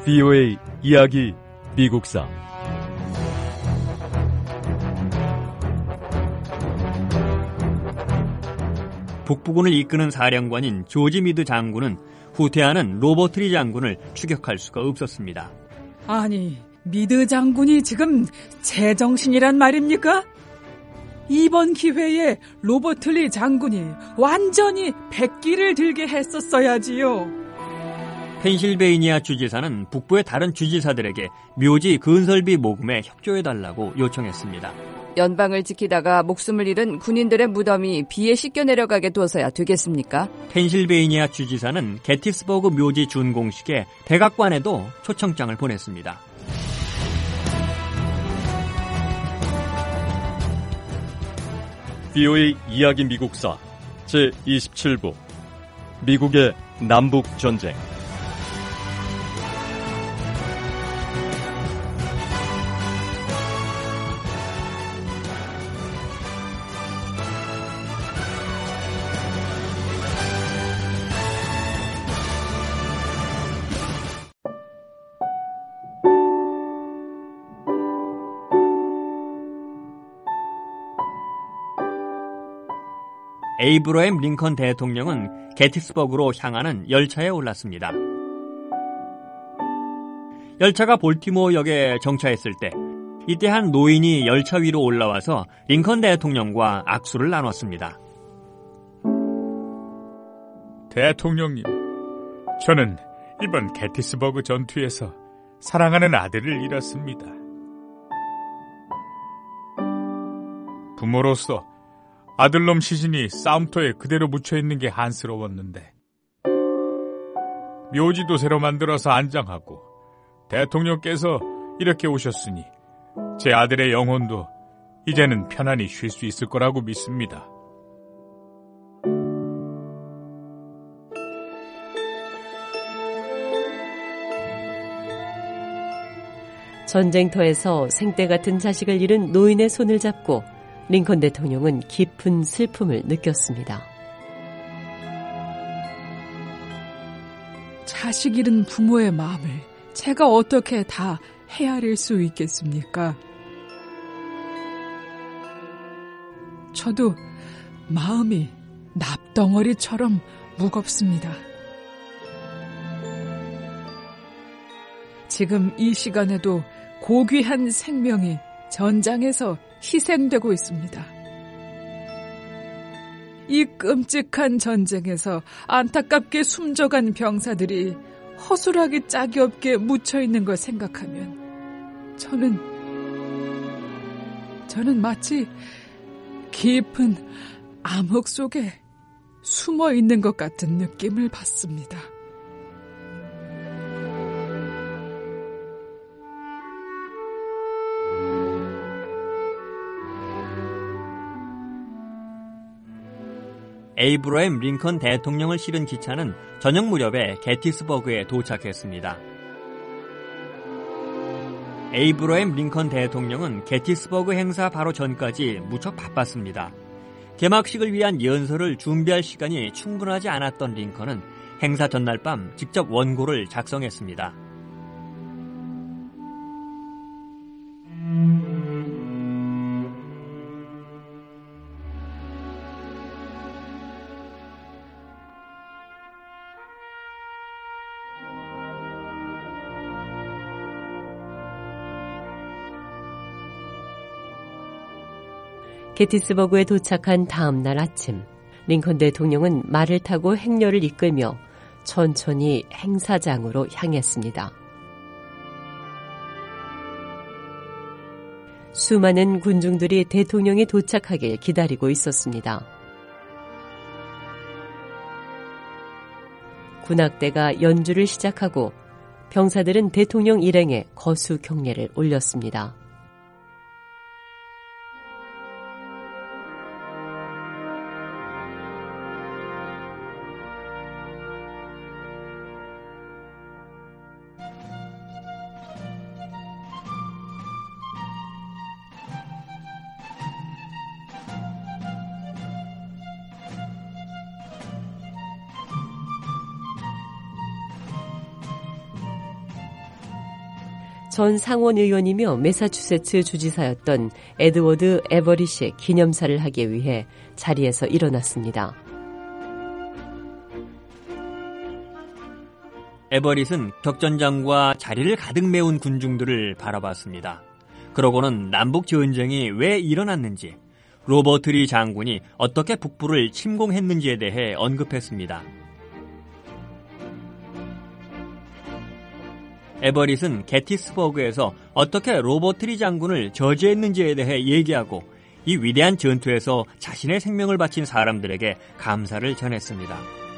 VOA 이야기 미국사. 북부군을 이끄는 사령관인 조지 미드 장군은 후퇴하는 로버트 리 장군을 추격할 수가 없었습니다. 아니, 미드 장군이 지금 제정신이란 말입니까? 이번 기회에 로버트 리 장군이 완전히 백기를 들게 했었어야지요. 펜실베이니아 주지사는 북부의 다른 주지사들에게 묘지 건설비 모금에 협조해달라고 요청했습니다. 연방을 지키다가 목숨을 잃은 군인들의 무덤이 비에 씻겨 내려가게 둬서야 되겠습니까? 펜실베이니아 주지사는 게티스버그 묘지 준공식에 백악관에도 초청장을 보냈습니다. VOA 이야기 미국사 제27부 미국의 남북전쟁. 에이브러햄 링컨 대통령은 게티스버그로 향하는 열차에 올랐습니다. 열차가 볼티모어역에 정차했을 때 이때 한 노인이 열차 위로 올라와서 링컨 대통령과 악수를 나눴습니다. 대통령님, 저는 이번 게티스버그 전투에서 사랑하는 아들을 잃었습니다. 부모로서 아들놈 시신이 싸움터에 그대로 묻혀있는 게 한스러웠는데 묘지도 새로 만들어서 안장하고 대통령께서 이렇게 오셨으니 제 아들의 영혼도 이제는 편안히 쉴 수 있을 거라고 믿습니다. 전쟁터에서 생떼 같은 자식을 잃은 노인의 손을 잡고 링컨 대통령은 깊은 슬픔을 느꼈습니다. 자식 잃은 부모의 마음을 제가 어떻게 다 헤아릴 수 있겠습니까? 저도 마음이 납덩어리처럼 무겁습니다. 지금 이 시간에도 고귀한 생명이 전장에서 희생되고 있습니다. 이 끔찍한 전쟁에서 안타깝게 숨져간 병사들이 허술하기 짝이 없게 묻혀있는 걸 생각하면 저는 마치 깊은 암흑 속에 숨어있는 것 같은 느낌을 받습니다. 에이브러햄 링컨 대통령을 실은 기차는 저녁 무렵에 게티스버그에 도착했습니다. 에이브러햄 링컨 대통령은 게티스버그 행사 바로 전까지 무척 바빴습니다. 개막식을 위한 연설을 준비할 시간이 충분하지 않았던 링컨은 행사 전날 밤 직접 원고를 작성했습니다. 게티스버그에 도착한 다음 날 아침, 링컨 대통령은 말을 타고 행렬을 이끌며 천천히 행사장으로 향했습니다. 수많은 군중들이 대통령이 도착하길 기다리고 있었습니다. 군악대가 연주를 시작하고 병사들은 대통령 일행에 거수 경례를 올렸습니다. 전 상원 의원이며 매사추세츠 주지사였던 에드워드 에버릿의 기념사를 하기 위해 자리에서 일어났습니다. 에버릿은 격전장과 자리를 가득 메운 군중들을 바라봤습니다. 그러고는 남북 전쟁이 왜 일어났는지, 로버트 리 장군이 어떻게 북부를 침공했는지에 대해 언급했습니다. 에버릿은 게티스버그에서 어떻게 로버트 리 장군을 저지했는지에 대해 얘기하고 이 위대한 전투에서 자신의 생명을 바친 사람들에게 감사를 전했습니다.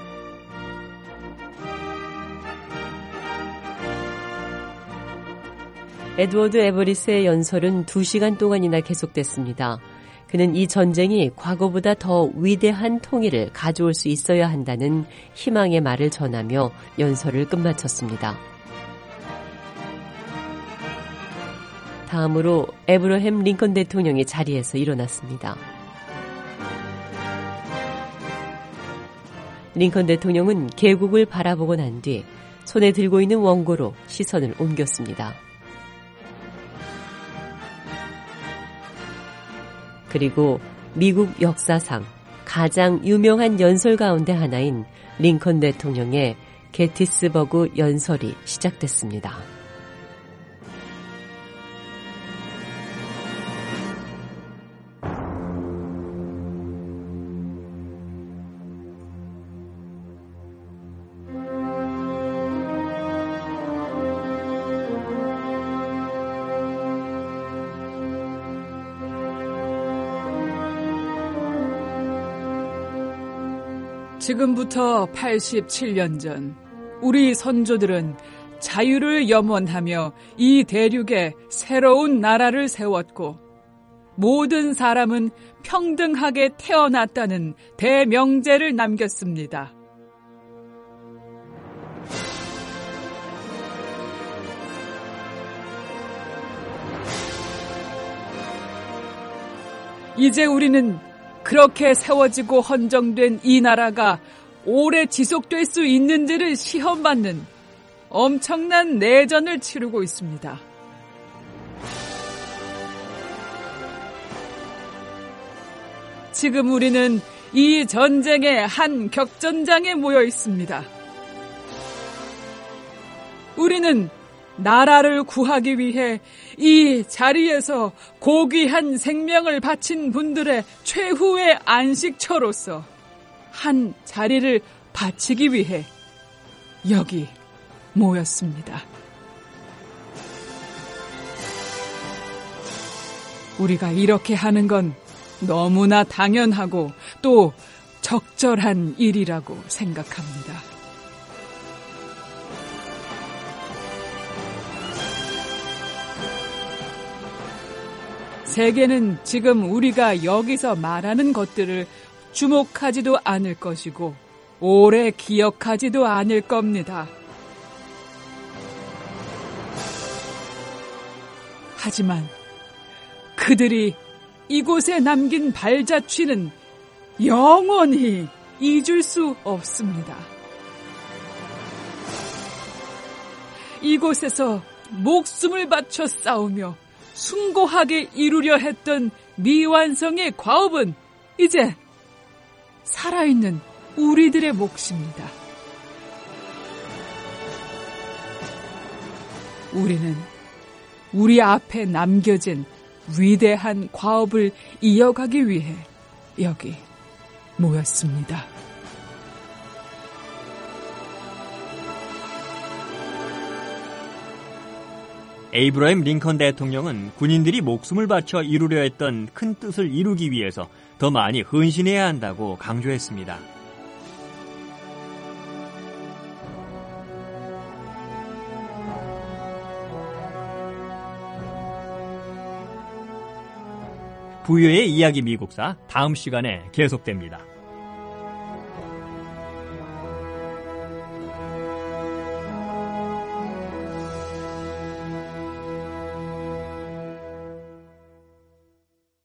에드워드 에버릿의 연설은 2시간 동안이나 계속됐습니다. 그는 이 전쟁이 과거보다 더 위대한 통일을 가져올 수 있어야 한다는 희망의 말을 전하며 연설을 끝마쳤습니다. 다음으로 에브러햄 링컨 대통령이 자리에서 일어났습니다. 링컨 대통령은 계곡을 바라보고 난 뒤 손에 들고 있는 원고로 시선을 옮겼습니다. 그리고 미국 역사상 가장 유명한 연설 가운데 하나인 링컨 대통령의 게티스버그 연설이 시작됐습니다. 지금부터 87년 전 우리 선조들은 자유를 염원하며 이 대륙에 새로운 나라를 세웠고 모든 사람은 평등하게 태어났다는 대명제를 남겼습니다. 이제 우리는 그렇게 세워지고 헌정된 이 나라가 오래 지속될 수 있는지를 시험받는 엄청난 내전을 치르고 있습니다. 지금 우리는 이 전쟁의 한 격전장에 모여 있습니다. 우리는 나라를 구하기 위해 이 자리에서 고귀한 생명을 바친 분들의 최후의 안식처로서 한 자리를 바치기 위해 여기 모였습니다. 우리가 이렇게 하는 건 너무나 당연하고 또 적절한 일이라고 생각합니다. 세계는 지금 우리가 여기서 말하는 것들을 주목하지도 않을 것이고 오래 기억하지도 않을 겁니다. 하지만 그들이 이곳에 남긴 발자취는 영원히 잊을 수 없습니다. 이곳에서 목숨을 바쳐 싸우며 숭고하게 이루려 했던 미완성의 과업은 이제 살아있는 우리들의 몫입니다. 우리는 우리 앞에 남겨진 위대한 과업을 이어가기 위해 여기 모였습니다. 에이브러햄 링컨 대통령은 군인들이 목숨을 바쳐 이루려 했던 큰 뜻을 이루기 위해서 더 많이 헌신해야 한다고 강조했습니다. 부유의 이야기 미국사 다음 시간에 계속됩니다.